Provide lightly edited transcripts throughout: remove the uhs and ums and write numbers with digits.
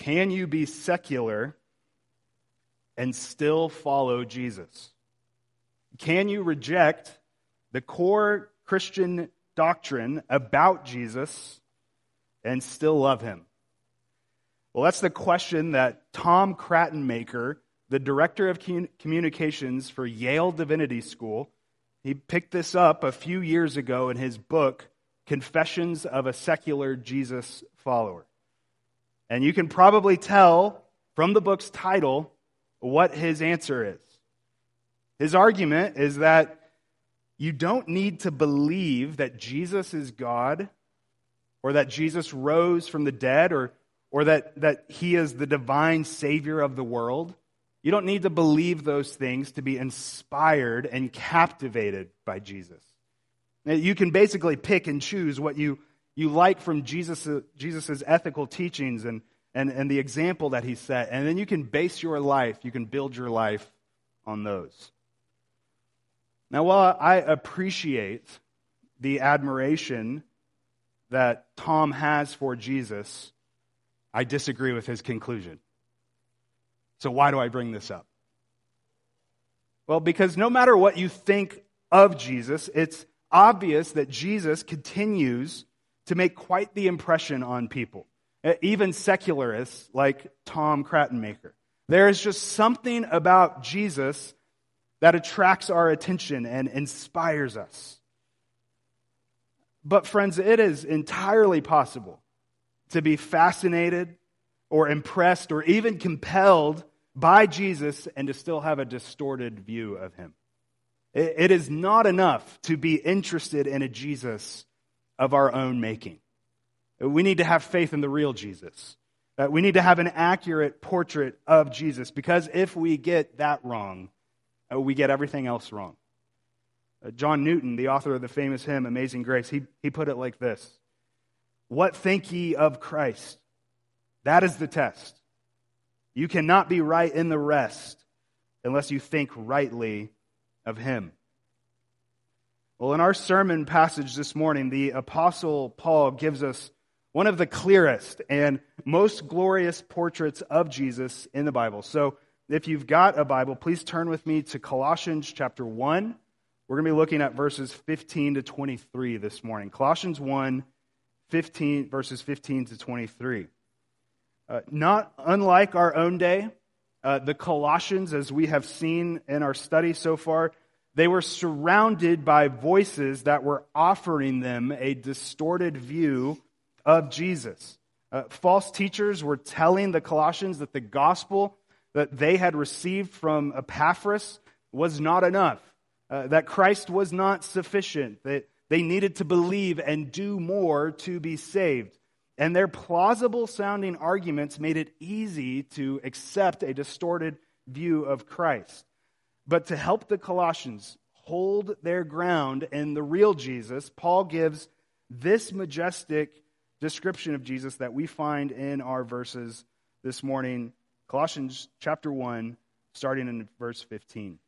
Can you be secular and still follow Jesus? Can you reject the core Christian doctrine about Jesus and still love him? Well, that's the question that Tom Krattenmaker, the director of communications for Yale Divinity School, he picked this up a few years ago in his book, Confessions of a Secular Jesus Follower. And you can probably tell from the book's title what his answer is. His argument is that you don't need to believe that Jesus is God, or that Jesus rose from the dead, or that he is the divine Savior of the world. You don't need to believe those things to be inspired and captivated by Jesus. You can basically pick and choose what you like from Jesus's ethical teachings and the example that he set, and then you can base your life, you can build your life on those. Now, while I appreciate the admiration that Tom has for Jesus, I disagree with his conclusion. So why do I bring this up? Well, because no matter what you think of Jesus, it's obvious that Jesus continues to make quite the impression on people, even secularists like Tom Krattenmaker. There is just something about Jesus that attracts our attention and inspires us. But friends, it is entirely possible to be fascinated or impressed or even compelled by Jesus and to still have a distorted view of him. It is not enough to be interested in a Jesus of our own making. We need to have faith in the real Jesus. We need to have an accurate portrait of Jesus, because if we get that wrong, we get everything else wrong. John Newton, the author of the famous hymn, Amazing Grace, he put it like this: "What think ye of Christ? That is the test. You cannot be right in the rest unless you think rightly of him." Well, in our sermon passage this morning, the Apostle Paul gives us one of the clearest and most glorious portraits of Jesus in the Bible. So if you've got a Bible, please turn with me to Colossians chapter 1. We're going to be looking at verses 15 to 23 this morning. Colossians 1, verses 15 to 23. Not unlike our own day, the Colossians, as we have seen in our study so far, they were surrounded by voices that were offering them a distorted view of Jesus. False teachers were telling the Colossians that the gospel that they had received from Epaphras was not enough, that Christ was not sufficient, that they needed to believe and do more to be saved. And their plausible-sounding arguments made it easy to accept a distorted view of Christ. But to help the Colossians hold their ground in the real Jesus, Paul gives this majestic description of Jesus that we find in our verses this morning, Colossians chapter 1, starting in verse 15.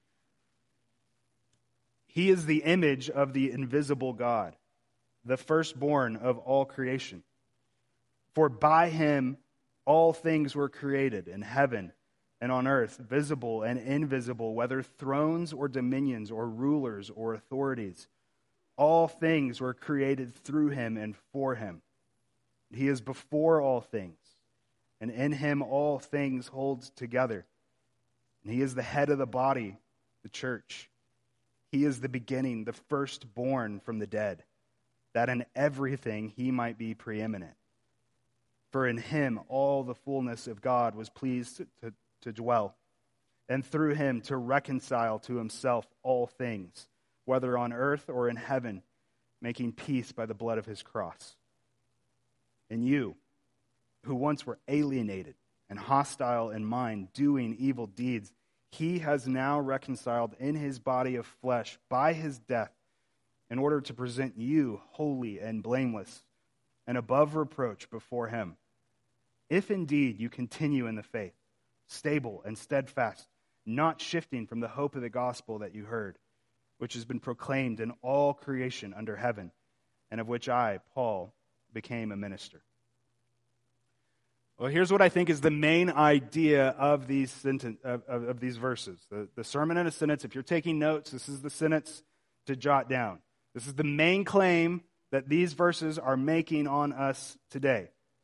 He is the image of the invisible God, the firstborn of all creation. For by him all things were created in heaven and on earth, visible and invisible, whether thrones or dominions or rulers or authorities. All things were created through him and for him. He is before all things, and in him all things hold together. And he is the head of the body, the church. He is the beginning, the firstborn from the dead, that in everything he might be preeminent. For in him all the fullness of God was pleased to dwell, and through him to reconcile to himself all things, whether on earth or in heaven, making peace by the blood of his cross. And you, who once were alienated and hostile in mind, doing evil deeds, he has now reconciled in his body of flesh by his death, in order to present you holy and blameless and above reproach before him. If indeed you continue in the faith, stable and steadfast, not shifting from the hope of the gospel that you heard, which has been proclaimed in all creation under heaven, and of which I, Paul, became a minister. Well, here's what I think is the main idea of these of these verses. The sermon in a sentence, if you're taking notes, this is the sentence to jot down. This is the main claim that these verses are making on us today.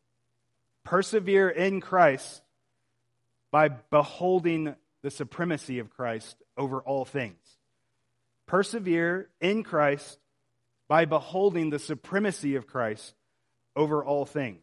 Persevere in Christ by beholding the supremacy of Christ over all things. Persevere in Christ by beholding the supremacy of Christ over all things.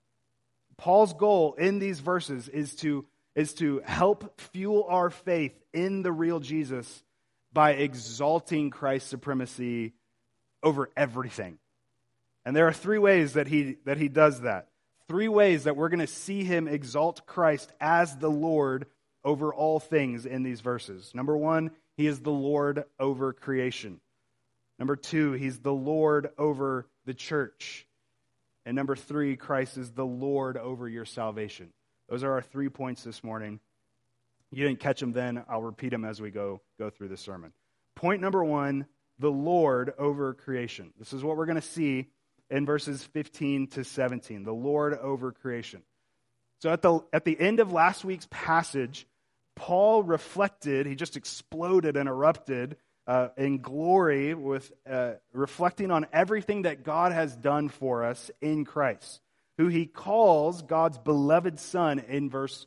Paul's goal in these verses is to help fuel our faith in the real Jesus by exalting Christ's supremacy over everything. And there are three ways that he does that. Three ways that we're going to see him exalt Christ as the Lord over all things in these verses. Number one, he is the Lord over creation. Number two, he's the Lord over the church. And number three, Christ is the Lord over your salvation. Those are our 3 points this morning. You didn't catch them then. I'll repeat them as we go through the sermon. Point number one, the Lord over creation. This is what we're going to see in verses 15 to 17, the Lord over creation. So at the end of last week's passage, Paul reflected, he just exploded and erupted in glory with reflecting on everything that God has done for us in Christ, who he calls God's beloved Son in verse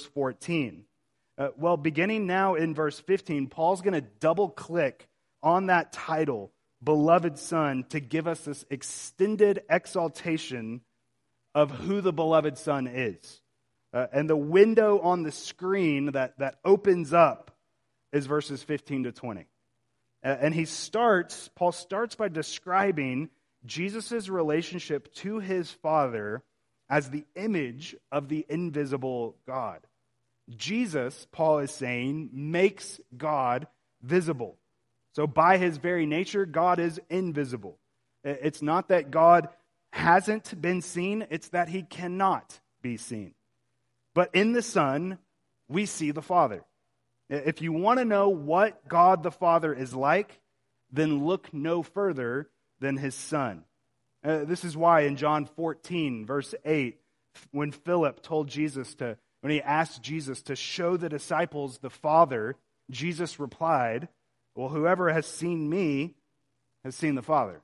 14. Well, beginning now in verse 15, Paul's going to double-click on that title, Beloved Son, to give us this extended exaltation of who the beloved Son is. And the window on the screen that opens up is verses 15 to 20. And Paul starts by describing Jesus' relationship to his Father as the image of the invisible God. Jesus, Paul is saying, makes God visible. So by his very nature, God is invisible. It's not that God hasn't been seen, it's that he cannot be seen. But in the Son, we see the Father. If you want to know what God the Father is like, then look no further than his Son. This is why in John 14, verse 8, when Philip when he asked Jesus to show the disciples the Father, Jesus replied, well, whoever has seen me has seen the Father.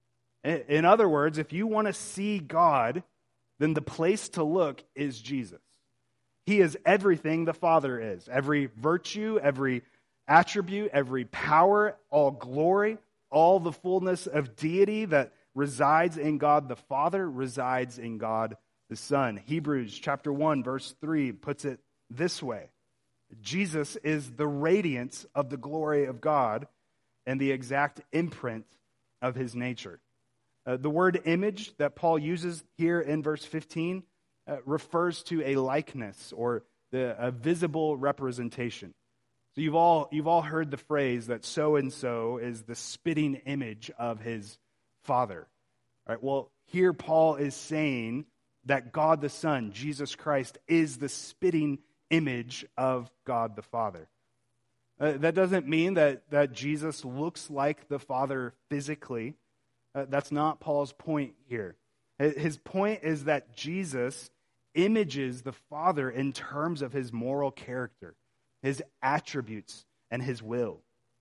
In other words, if you want to see God, then the place to look is Jesus. He is everything the Father is. Every virtue, every attribute, every power, all glory, all the fullness of deity that resides in God the Father resides in God the Son. Hebrews chapter 1, verse 3 puts it this way. Jesus is the radiance of the glory of God and the exact imprint of his nature. The word image that Paul uses here in verse 15 refers to a likeness or a visible representation. So you've all heard the phrase that so-and-so is the spitting image of his Father. All right, well, here Paul is saying that God the Son, Jesus Christ, is the spitting image of God the Father. That doesn't mean that Jesus looks like the Father physically. That's not Paul's point here. His point is that Jesus images the Father in terms of his moral character, his attributes, and his will.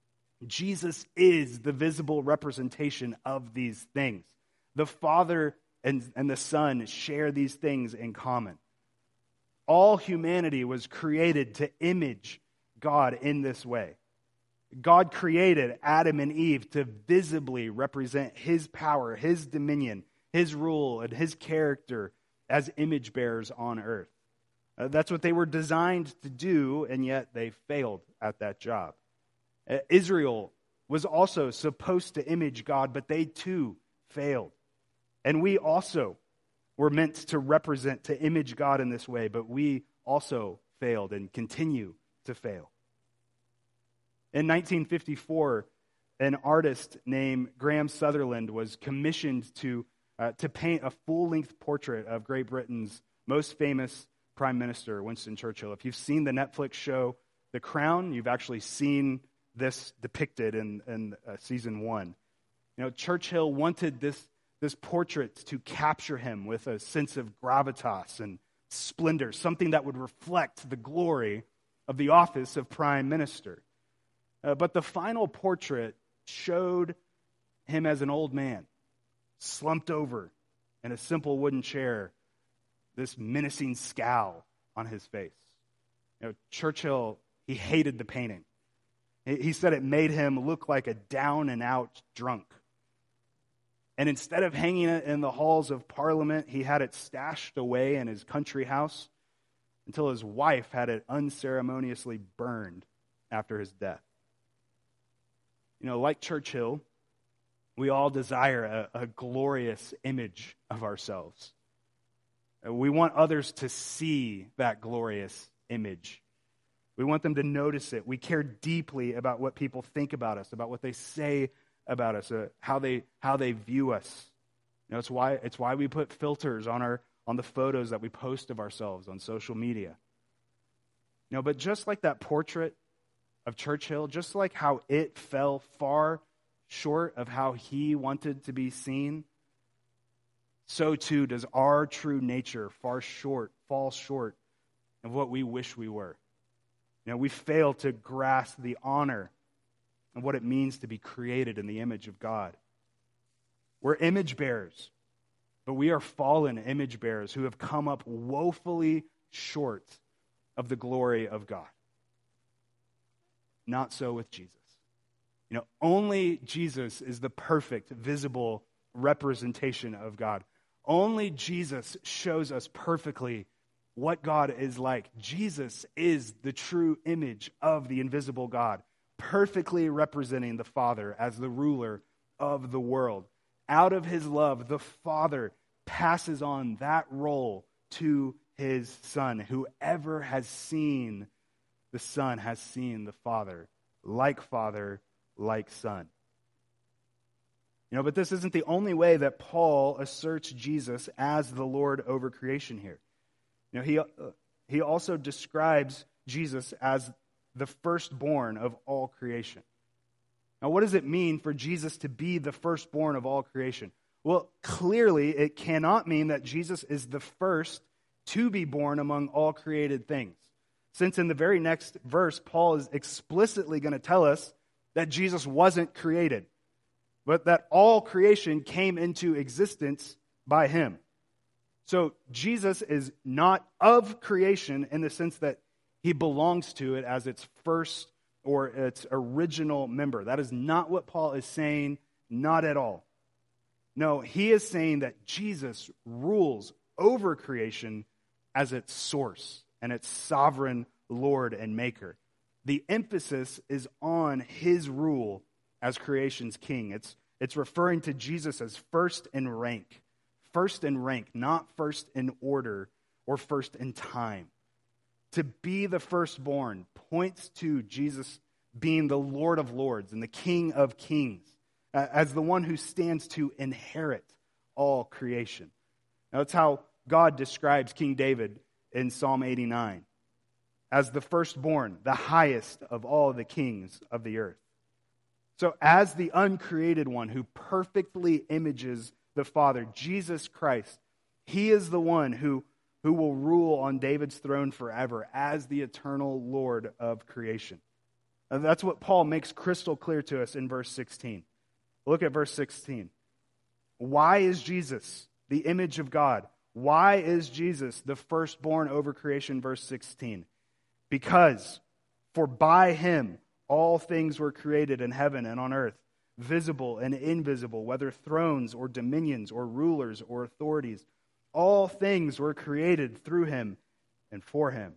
Jesus is the visible representation of these things. The Father and the Son share these things in common. All humanity was created to image God in this way. God created Adam and Eve to visibly represent his power, his dominion, his rule, and his character as image bearers on earth. That's what they were designed to do, and yet they failed at that job. Israel was also supposed to image God, but they too failed. And we also were meant to image God in this way, but we also failed and continue to fail. In 1954, an artist named Graham Sutherland was commissioned to paint a full-length portrait of Great Britain's most famous Prime Minister, Winston Churchill. If you've seen the Netflix show The Crown, you've actually seen this depicted in season 1. You know, Churchill wanted this portrait to capture him with a sense of gravitas and splendor, something that would reflect the glory of the office of prime minister. But the final portrait showed him as an old man, slumped over in a simple wooden chair, this menacing scowl on his face. Churchill, he hated the painting. He said it made him look like a down-and-out drunk. And instead of hanging it in the halls of Parliament, he had it stashed away in his country house until his wife had it unceremoniously burned after his death. Like Churchill, we all desire a glorious image of ourselves. We want others to see that glorious image. We want them to notice it. We care deeply about what people think about us, about what they say about us, how they view us. It's why we put filters on the photos that we post of ourselves on social media. But just like that portrait of Churchill, just like how it fell far short of how he wanted to be seen, so too does our true nature fall short of what we wish we were. We fail to grasp the honor of what it means to be created in the image of God. We're image bearers, but we are fallen image bearers who have come up woefully short of the glory of God. Not so with Jesus. Only Jesus is the perfect, visible representation of God. Only Jesus shows us perfectly what God is like. Jesus is the true image of the invisible God, perfectly representing the Father as the ruler of the world. Out of his love, the Father passes on that role to his Son. Whoever has seen the Son has seen the Father, like Son. But this isn't the only way that Paul asserts Jesus as the Lord over creation here. He also describes Jesus as the firstborn of all creation. Now, what does it mean for Jesus to be the firstborn of all creation? Well, clearly, it cannot mean that Jesus is the first to be born among all created things. Since in the very next verse, Paul is explicitly going to tell us that Jesus wasn't created, but that all creation came into existence by him. So Jesus is not of creation in the sense that he belongs to it as its first or its original member. That is not what Paul is saying, not at all. No, he is saying that Jesus rules over creation as its source and its sovereign Lord and Maker. The emphasis is on his rule as creation's king. It's referring to Jesus as first in rank. First in rank, not first in order or first in time. To be the firstborn points to Jesus being the Lord of Lords and the King of Kings, as the one who stands to inherit all creation. Now, that's how God describes King David in Psalm 89, as the firstborn, the highest of all the kings of the earth. So as the uncreated one who perfectly images the Father, Jesus Christ, he is the one who will rule on David's throne forever as the eternal Lord of creation. And that's what Paul makes crystal clear to us in verse 16. Look at verse 16. Why is Jesus the image of God? Why is Jesus the firstborn over creation? Verse 16. Because, for by him all things were created in heaven and on earth, visible and invisible, whether thrones or dominions or rulers or authorities. All things were created through him and for him.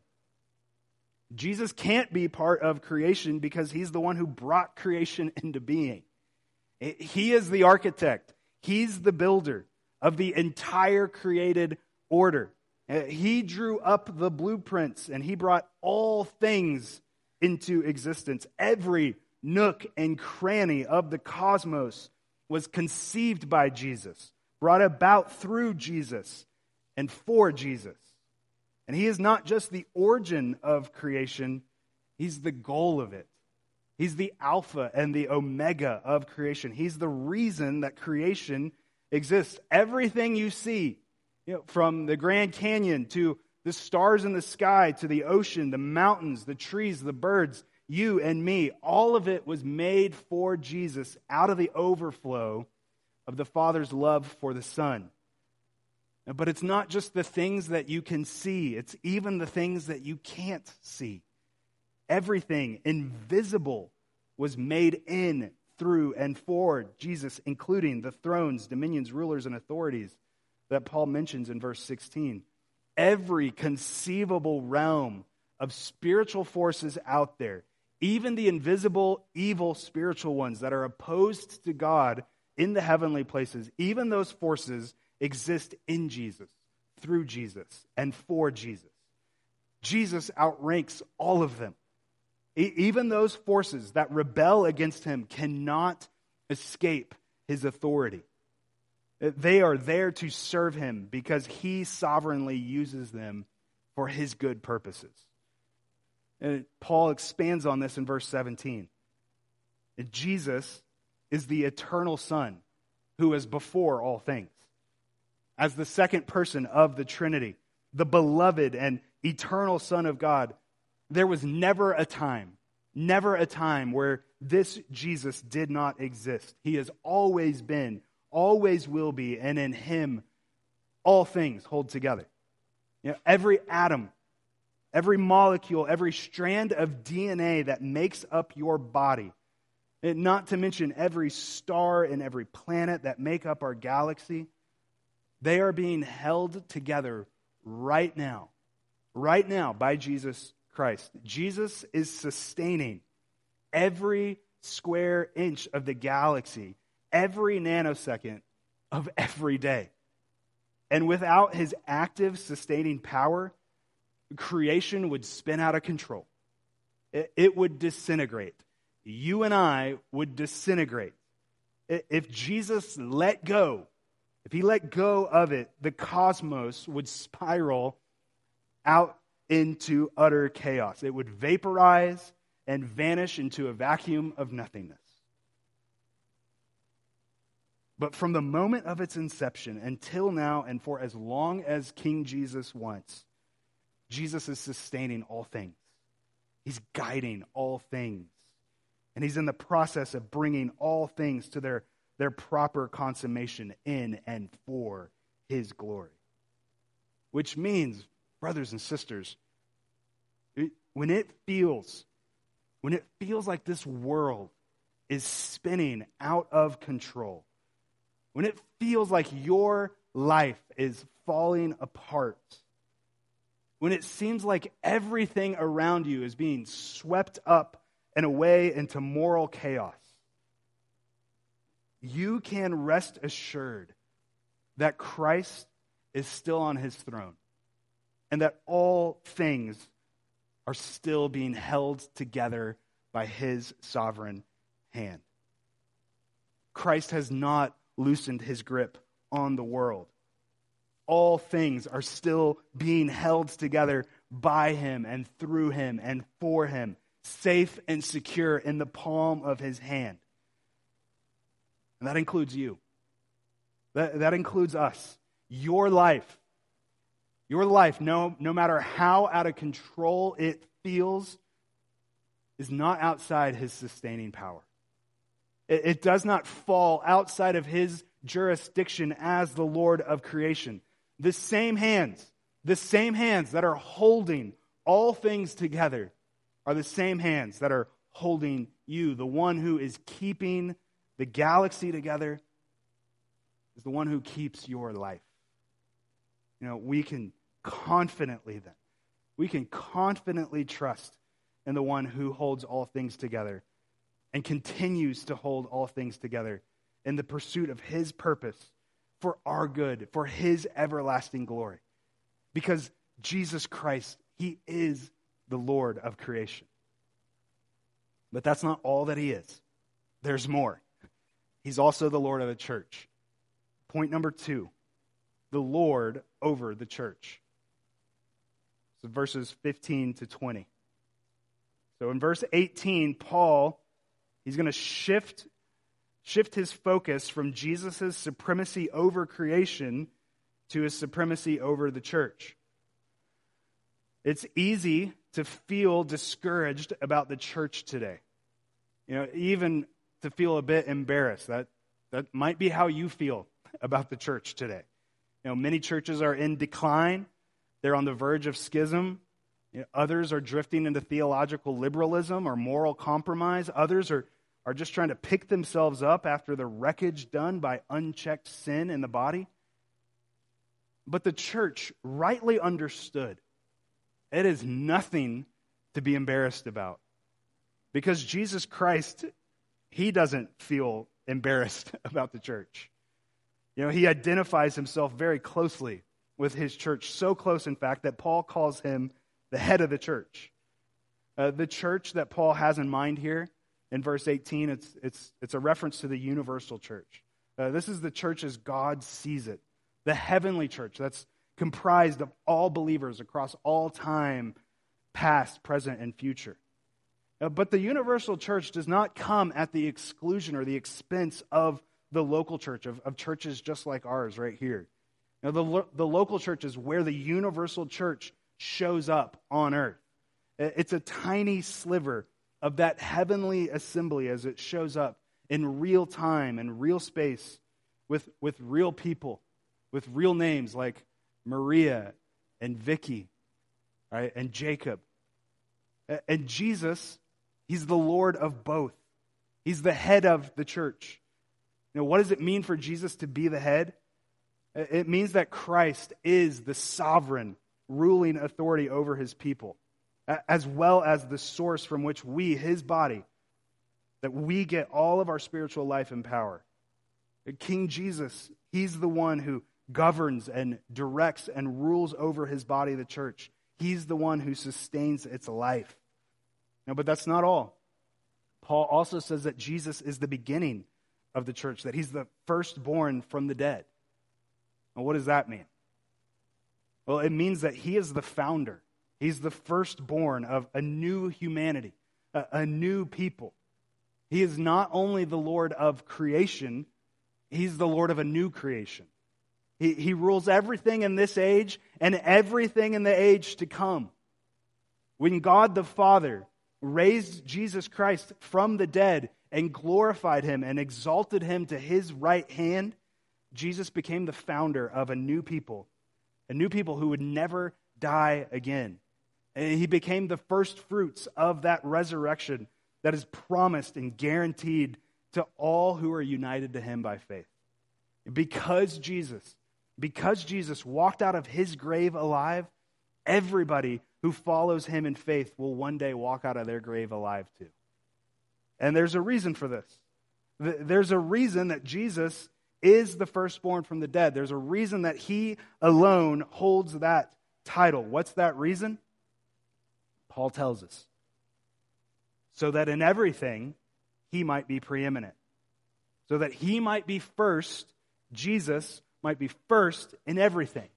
Jesus can't be part of creation because he's the one who brought creation into being. He is the architect. He's the builder of the entire created order. He drew up the blueprints and he brought all things into existence. Every nook and cranny of the cosmos was conceived by Jesus, brought about through Jesus and for Jesus. And he is not just the origin of creation, he's the goal of it. He's the Alpha and the Omega of creation. He's the reason that creation exists. Everything you see, from the Grand Canyon to the stars in the sky to the ocean, the mountains, the trees, the birds, you and me, all of it was made for Jesus out of the overflow of the Father's love for the Son. But it's not just the things that you can see, it's even the things that you can't see. Everything invisible was made in, through, and for Jesus, including the thrones, dominions, rulers, and authorities that Paul mentions in verse 16. Every conceivable realm of spiritual forces out there, even the invisible, evil spiritual ones that are opposed to God in the heavenly places, even those forces exist in Jesus, through Jesus, and for Jesus. Jesus outranks all of them. Even those forces that rebel against him cannot escape his authority. They are there to serve him because he sovereignly uses them for his good purposes. And Paul expands on this in verse 17. Jesus is the eternal Son who is before all things. As the second person of the Trinity, the beloved and eternal Son of God, there was never a time where this Jesus did not exist. He has always been, always will be, and in him all things hold together. Every atom, every molecule, every strand of DNA that makes up your body, and not to mention every star and every planet that make up our galaxy, they are being held together right now by Jesus Christ. Jesus is sustaining every square inch of the galaxy, every nanosecond of every day. And without his active sustaining power, creation would spin out of control. It would disintegrate. You and I would disintegrate. If Jesus let go, if he let go of it, the cosmos would spiral out into utter chaos. It would vaporize and vanish into a vacuum of nothingness. But from the moment of its inception until now and for as long as King Jesus wants, Jesus is sustaining all things. He's guiding all things. And he's in the process of bringing all things to their proper consummation in and for his glory. Which means, brothers and sisters, when it feels like this world is spinning out of control, when it feels like your life is falling apart, when it seems like everything around you is being swept up and away into moral chaos, you can rest assured that Christ is still on his throne and that all things are still being held together by his sovereign hand. Christ has not loosened his grip on the world. All things are still being held together by him and through him and for him, safe and secure in the palm of his hand. And that includes you. That includes us. Your life, no matter how out of control it feels, is not outside his sustaining power. It does not fall outside of his jurisdiction as the Lord of creation. The same hands that are holding all things together are the same hands that are holding you. The one who is keeping the galaxy together is the one who keeps your life. We can confidently trust in the one who holds all things together and continues to hold all things together in the pursuit of his purpose for our good, for his everlasting glory. Because Jesus Christ, he is the Lord of creation. But that's not all that he is. There's more. He's also the Lord of the church. Point number 2, the Lord over the church. So verses 15 to 20. So in verse 18, Paul, he's going to shift his focus from Jesus' supremacy over creation to his supremacy over the church. It's easy to feel discouraged about the church today. Even to feel a bit embarrassed. That might be how you feel about the church today. Many churches are in decline. They're on the verge of schism. Others are drifting into theological liberalism or moral compromise. Others are just trying to pick themselves up after the wreckage done by unchecked sin in the body. But the church, rightly understood, it is nothing to be embarrassed about. Because Jesus Christ, he doesn't feel embarrassed about the church. He identifies himself very closely with his church, so close, in fact, that Paul calls him the head of the church. The church that Paul has in mind here in verse 18, it's a reference to the universal church. This is the church as God sees it, the heavenly church that's comprised of all believers across all time, past, present, and future. But the universal church does not come at the exclusion or the expense of the local church, of churches just like ours right here. The local church is where the universal church shows up on earth. It's a tiny sliver of that heavenly assembly as it shows up in real time and real space with real people, with real names like Maria and Vicky, right, and Jacob. And Jesus, he's the Lord of both. He's the head of the church. What does it mean for Jesus to be the head? It means that Christ is the sovereign, ruling authority over his people, as well as the source from which we, his body, that we get all of our spiritual life and power. King Jesus, he's the one who governs and directs and rules over his body, the church. He's the one who sustains its life. But that's not all. Paul also says that Jesus is the beginning of the church, that he's the firstborn from the dead. Well, what does that mean? Well, it means that he is the founder. He's the firstborn of a new humanity, a new people. He is not only the Lord of creation, he's the Lord of a new creation. He rules everything in this age and everything in the age to come. When God the Father raised Jesus Christ from the dead and glorified him and exalted him to his right hand, Jesus became the founder of a new people who would never die again. And he became the first fruits of that resurrection that is promised and guaranteed to all who are united to him by faith. Because Jesus walked out of his grave alive, everybody who follows him in faith will one day walk out of their grave alive too. And there's a reason for this. There's a reason that Jesus is the firstborn from the dead. There's a reason that he alone holds that title. What's that reason? Paul tells us. So that in everything, he might be preeminent. So that he might be first, Jesus might be first in everything.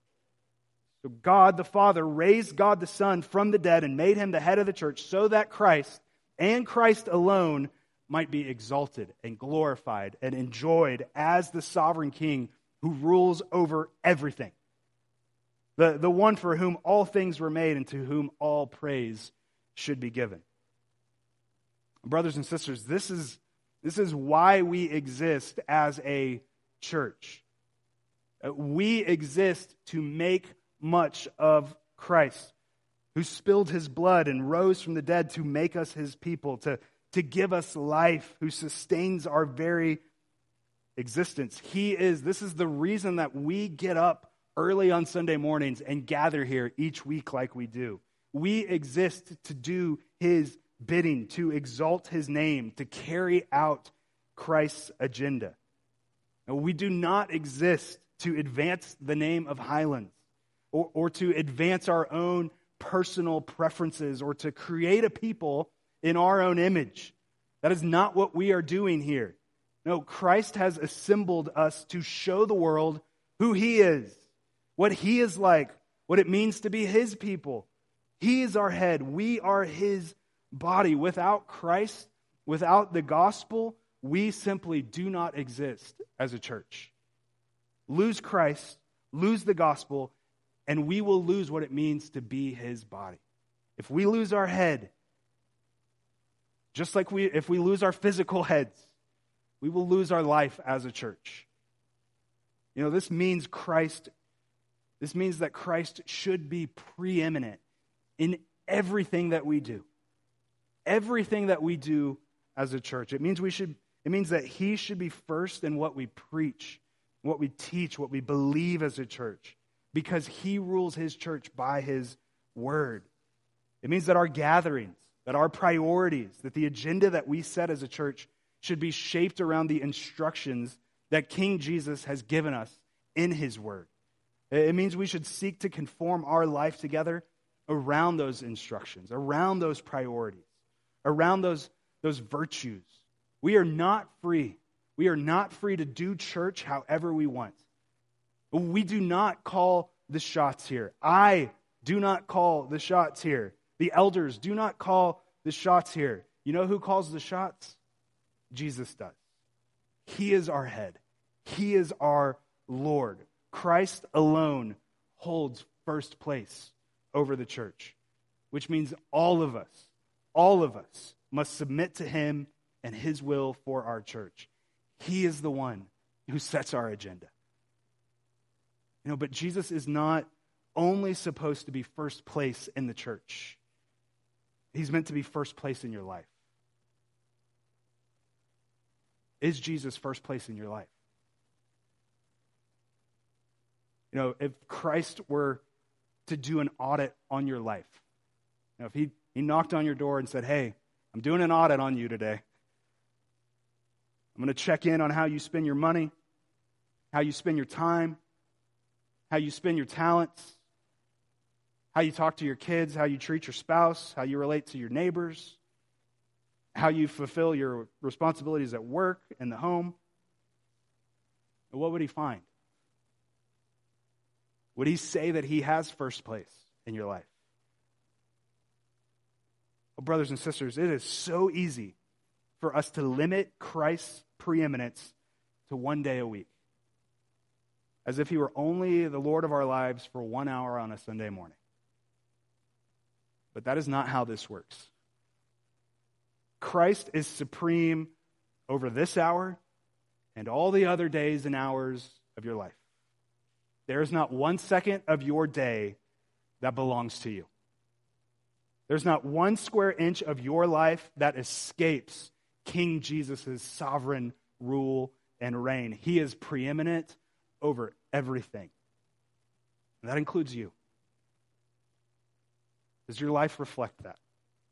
So God the Father raised God the Son from the dead and made him the head of the church so that Christ and Christ alone might be exalted and glorified and enjoyed as the sovereign King who rules over everything. The one for whom all things were made and to whom all praise should be given. Brothers and sisters, this is why we exist as a church. We exist to make much of Christ, who spilled his blood and rose from the dead to make us his people, to give us life, who sustains our very existence. This is the reason that we get up early on Sunday mornings and gather here each week like we do. We exist to do his bidding, to exalt his name, to carry out Christ's agenda. And we do not exist to advance the name of Highlands or to advance our own personal preferences or to create a people in our own image. That is not what we are doing here. No, Christ has assembled us to show the world who he is, what he is like, what it means to be his people. He is our head. We are his body. Without Christ, without the gospel, we simply do not exist as a church. Lose Christ, lose the gospel, and we will lose what it means to be his body. If we lose our head, just like if we lose our physical heads, we will lose our life as a church. This means that Christ should be preeminent in everything that we do. Everything that we do as a church. It means that he should be first in what we preach, what we teach, what we believe as a church, because he rules his church by his word. It means that our gatherings, that our priorities, that the agenda that we set as a church should be shaped around the instructions that King Jesus has given us in his word. It means we should seek to conform our life together around those instructions, around those priorities, around those virtues. We are not free. We are not free to do church however we want. We do not call the shots here. I do not call the shots here. The elders do not call the shots here. You know who calls the shots? Jesus does. He is our head. He is our Lord. Christ alone holds first place over the church, which means all of us must submit to him and his will for our church. He is the one who sets our agenda. But Jesus is not only supposed to be first place in the church. He's meant to be first place in your life. Is Jesus first place in your life? If Christ were to do an audit on your life, if he knocked on your door and said, hey, I'm doing an audit on you today. I'm going to check in on how you spend your money, how you spend your time, how you spend your talents, how you talk to your kids, how you treat your spouse, how you relate to your neighbors, how you fulfill your responsibilities at work and the home. What would he find? Would he say that he has first place in your life? Well, brothers and sisters, it is so easy for us to limit Christ's preeminence to one day a week, as if he were only the Lord of our lives for 1 hour on a Sunday morning. But that is not how this works. Christ is supreme over this hour and all the other days and hours of your life. There is not 1 second of your day that belongs to you. There's not 1 square inch of your life that escapes King Jesus' sovereign rule and reign. He is preeminent over everything. And that includes you. Does your life reflect that?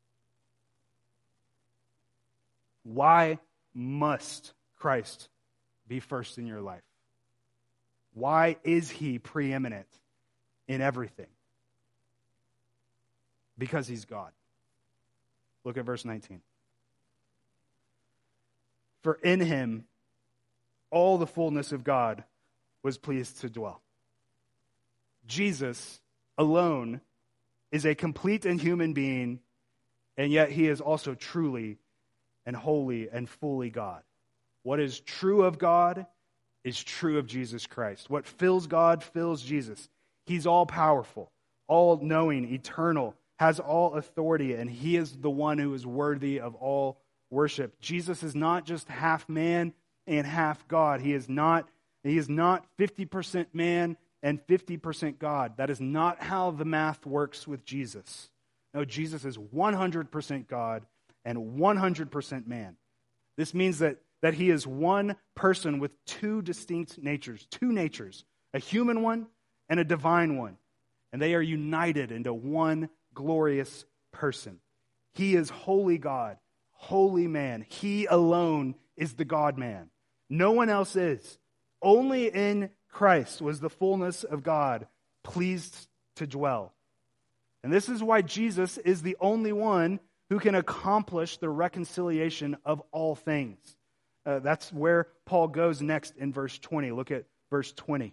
Why must Christ be first in your life? Why is he preeminent in everything? Because he's God. Look at verse 19. For in him all the fullness of God was pleased to dwell. Jesus alone is a complete and human being, and yet he is also truly and wholly and fully God. What is true of God is true of Jesus Christ. What fills God fills Jesus. He's all-powerful, all-knowing, eternal, has all authority, and he is the one who is worthy of all worship. Jesus is not just half man and half God. He is not 50% man and 50% God. That is not how the math works with Jesus. No, Jesus is 100% God and 100% man. This means that he is one person with two distinct natures, a human one and a divine one. And they are united into one glorious person. He is holy God, holy man. He alone is the God-man. No one else is. Only in Christ was the fullness of God pleased to dwell. And this is why Jesus is the only one who can accomplish the reconciliation of all things. That's where Paul goes next in verse 20. Look at verse 20.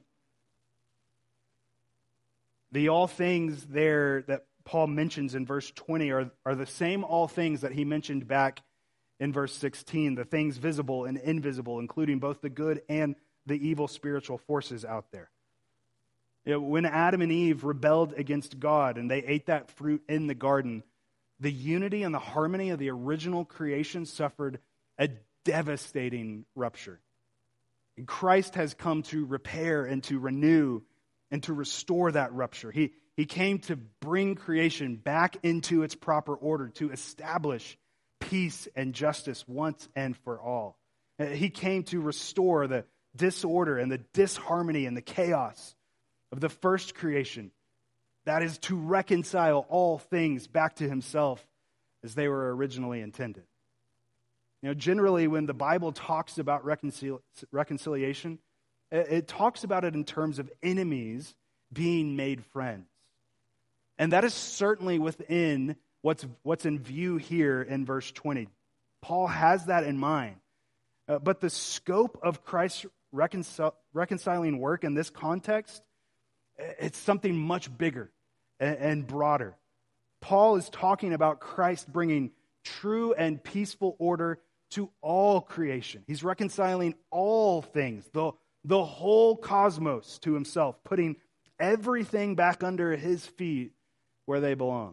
The all things there that Paul mentions in verse 20 are the same all things that he mentioned back in verse 16, the things visible and invisible, including both the good and the evil spiritual forces out there. When Adam and Eve rebelled against God and they ate that fruit in the garden, the unity and the harmony of the original creation suffered a devastating rupture. And Christ has come to repair and to renew and to restore that rupture. He came to bring creation back into its proper order, to establish peace and justice once and for all. He came to restore the disorder and the disharmony and the chaos of the first creation. That is to reconcile all things back to himself as they were originally intended. Generally, when the Bible talks about reconciliation, it talks about it in terms of enemies being made friends. And that is certainly within what's in view here in verse 20. Paul has that in mind. But the scope of Christ's reconciling work in this context, it's something much bigger and broader. Paul is talking about Christ bringing true and peaceful order to all creation. He's reconciling all things, the whole cosmos to himself, putting everything back under his feet where they belong.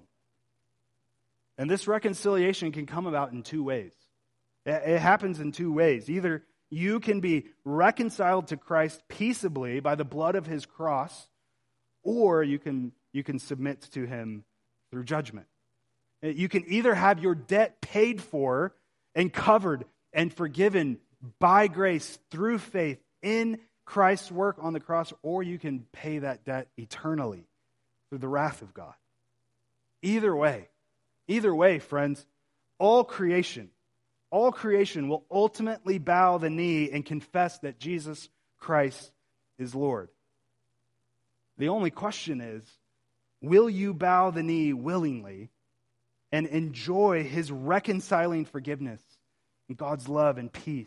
And this reconciliation can come about in two ways. It happens in two ways. Either you can be reconciled to Christ peaceably by the blood of his cross, or you can submit to him through judgment. You can either have your debt paid for and covered and forgiven by grace through faith in Christ's work on the cross, or you can pay that debt eternally through the wrath of God. Either way, friends, all creation will ultimately bow the knee and confess that Jesus Christ is Lord. The only question is, will you bow the knee willingly and enjoy his reconciling forgiveness and God's love and peace?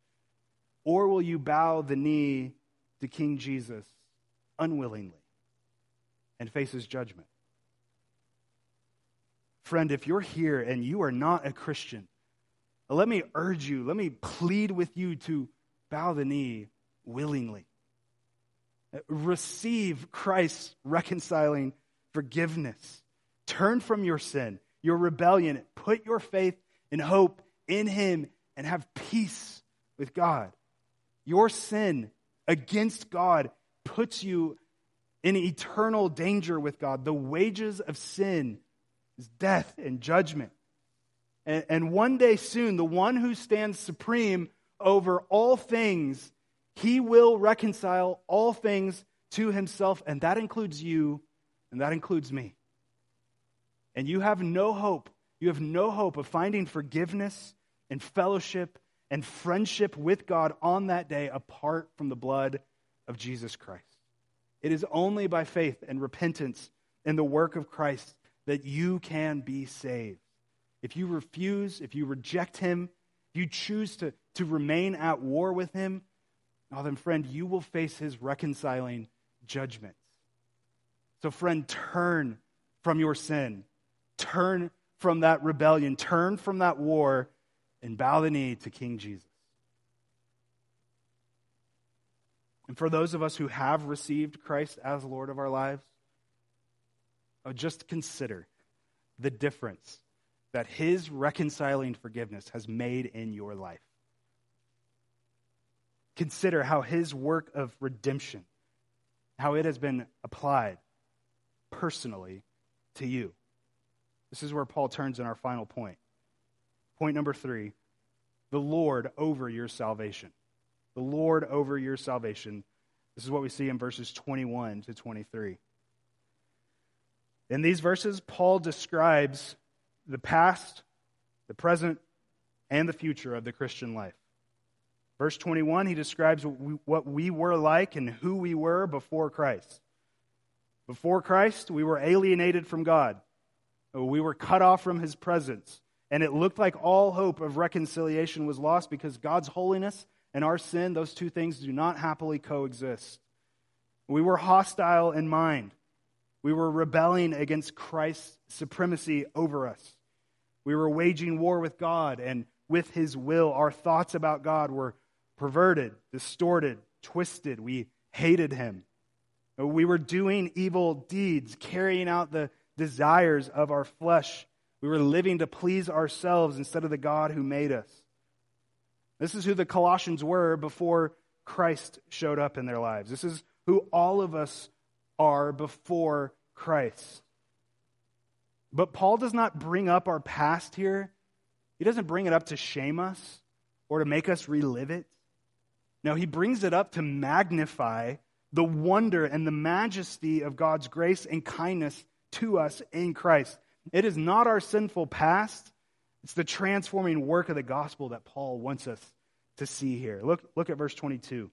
Or will you bow the knee to King Jesus unwillingly and face his judgment? Friend, if you're here and you are not a Christian, let me urge you, let me plead with you to bow the knee willingly. Receive Christ's reconciling forgiveness. Turn from your sin, your rebellion. Put your faith and hope in him and have peace with God. Your sin against God puts you in eternal danger with God. The wages of sin is death and judgment. And one day soon, the one who stands supreme over all things, he will reconcile all things to himself, and that includes you, and that includes me. And you have no hope. You have no hope of finding forgiveness and fellowship and friendship with God on that day apart from the blood of Jesus Christ. It is only by faith and repentance in the work of Christ that you can be saved. If you refuse, if you reject him, if you choose to remain at war with him, then friend, you will face his reconciling judgment. So friend, turn from your sin. Turn from that rebellion. Turn from that war and bow the knee to King Jesus. And for those of us who have received Christ as Lord of our lives, just consider the difference that his reconciling forgiveness has made in your life. Consider how his work of redemption, how it has been applied personally to you. This is where Paul turns in our final point. Point number 3, the Lord over your salvation. The Lord over your salvation. This is what we see in verses 21 to 23. In these verses, Paul describes the past, the present, and the future of the Christian life. Verse 21, he describes what we were like and who we were before Christ. Before Christ, we were alienated from God. We were cut off from his presence. And it looked like all hope of reconciliation was lost because God's holiness and our sin, those two things do not happily coexist. We were hostile in mind. We were rebelling against Christ's supremacy over us. We were waging war with God and with his will. Our thoughts about God were perverted, distorted, twisted. We hated him. We were doing evil deeds, carrying out the desires of our flesh. We were living to please ourselves instead of the God who made us. This is who the Colossians were before Christ showed up in their lives. This is who all of us are before Christ. But Paul does not bring up our past here. He doesn't bring it up to shame us or to make us relive it. No, he brings it up to magnify the wonder and the majesty of God's grace and kindness to us in Christ. It is not our sinful past. It's the transforming work of the gospel that Paul wants us to see here. Look at verse 22.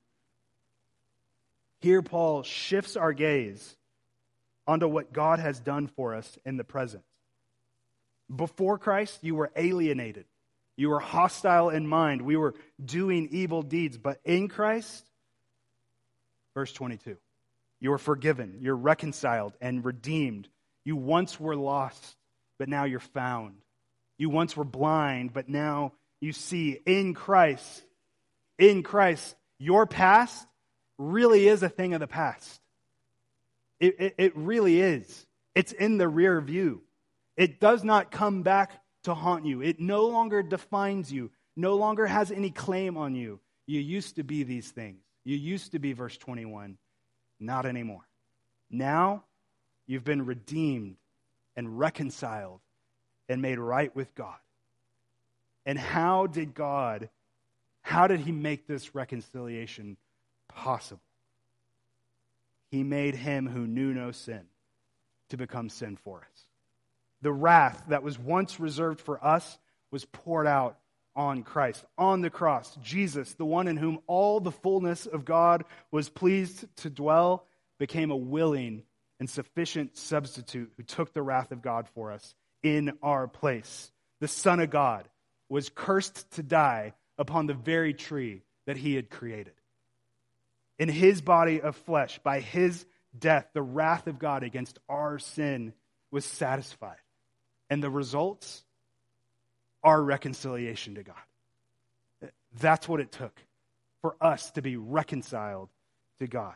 Here Paul shifts our gaze onto what God has done for us in the present. Before Christ, you were alienated. You were hostile in mind. We were doing evil deeds. But in Christ, verse 22, you were forgiven. You're reconciled and redeemed. You once were lost, but now you're found. You once were blind, but now you see. In Christ, your past really is a thing of the past. It really is. It's in the rear view. It does not come back to haunt you. It no longer defines you, no longer has any claim on you. You used to be these things. You used to be, verse 21, not anymore. Now you've been redeemed and reconciled and made right with God. And how did he make this reconciliation possible? He made him who knew no sin to become sin for us. The wrath that was once reserved for us was poured out on Christ, on the cross. Jesus, the one in whom all the fullness of God was pleased to dwell, became a willing and sufficient substitute who took the wrath of God for us in our place. The Son of God was cursed to die upon the very tree that he had created. In his body of flesh, by his death, the wrath of God against our sin was satisfied. And the results are reconciliation to God. That's what it took for us to be reconciled to God.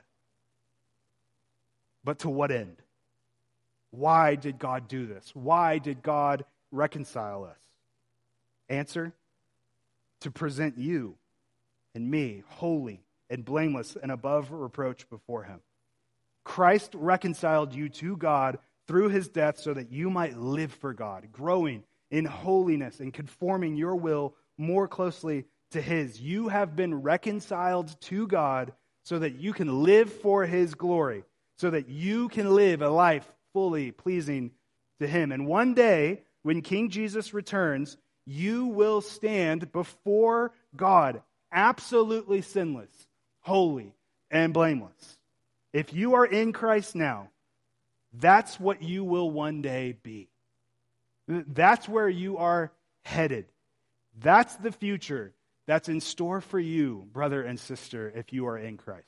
But to what end? Why did God do this? Why did God reconcile us? Answer: to present you and me holy and blameless and above reproach before him. Christ reconciled you to God through his death so that you might live for God, growing in holiness and conforming your will more closely to his. You have been reconciled to God so that you can live for his glory, so that you can live a life fully pleasing to him. And one day, when King Jesus returns, you will stand before God absolutely sinless, holy, and blameless. If you are in Christ now, that's what you will one day be. That's where you are headed. That's the future that's in store for you, brother and sister, if you are in Christ.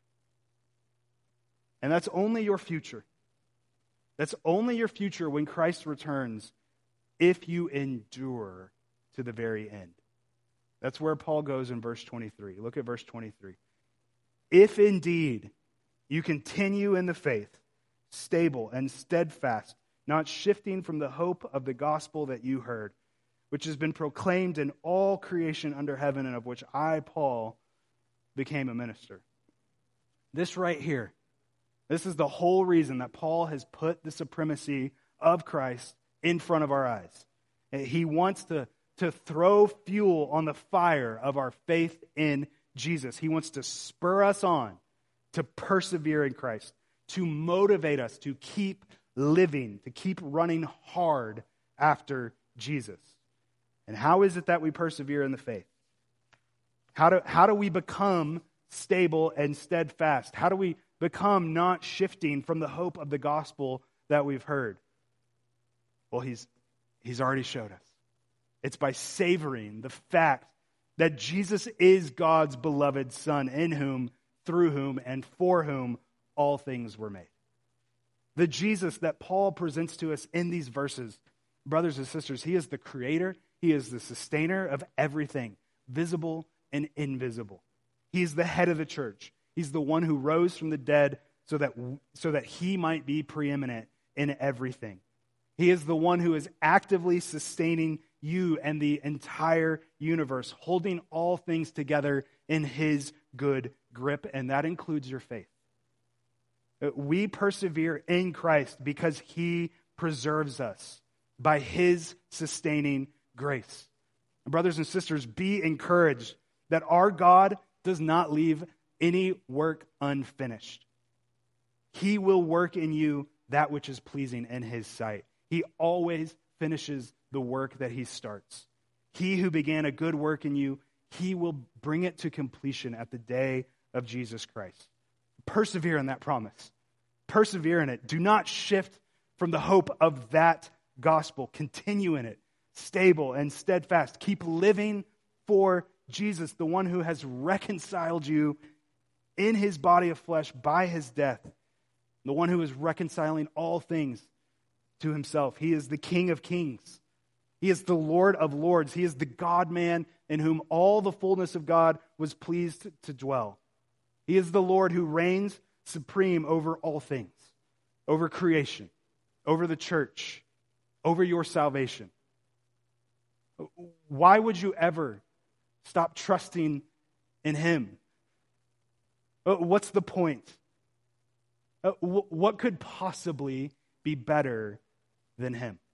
And that's only your future. That's only your future when Christ returns, if you endure to the very end. That's where Paul goes in verse 23. Look at verse 23. If indeed you continue in the faith, stable and steadfast, not shifting from the hope of the gospel that you heard, which has been proclaimed in all creation under heaven, and of which I, Paul, became a minister. This right here, this is the whole reason that Paul has put the supremacy of Christ in front of our eyes. He wants to throw fuel on the fire of our faith in Jesus. He wants to spur us on to persevere in Christ, to motivate us to keep living, to keep running hard after Jesus. And how is it that we persevere in the faith? How do we become stable and steadfast? How do we become not shifting from the hope of the gospel that we've heard? Well, he's already showed us. It's by savoring the fact that Jesus is God's beloved Son, in whom, through whom, and for whom all things were made. The Jesus that Paul presents to us in these verses, brothers and sisters, he is the creator, he is the sustainer of everything, visible and invisible. He is the head of the church. He's the one who rose from the dead so that he might be preeminent in everything. He is the one who is actively sustaining you and the entire universe, holding all things together in his good grip, and that includes your faith. We persevere in Christ because he preserves us by his sustaining grace. Brothers and sisters, be encouraged that our God does not leave any work unfinished. He will work in you that which is pleasing in his sight. He always finishes the work that he starts. He who began a good work in you, he will bring it to completion at the day of Jesus Christ. Persevere in that promise. Persevere in it. Do not shift from the hope of that gospel. Continue in it, stable and steadfast. Keep living for Jesus, the one who has reconciled you in his body of flesh by his death, the one who is reconciling all things to himself. He is the King of kings. He is the Lord of lords. He is the God-man in whom all the fullness of God was pleased to dwell. He is the Lord who reigns supreme over all things, over creation, over the church, over your salvation. Why would you ever stop trusting in him? What's the point? What could possibly be better than him?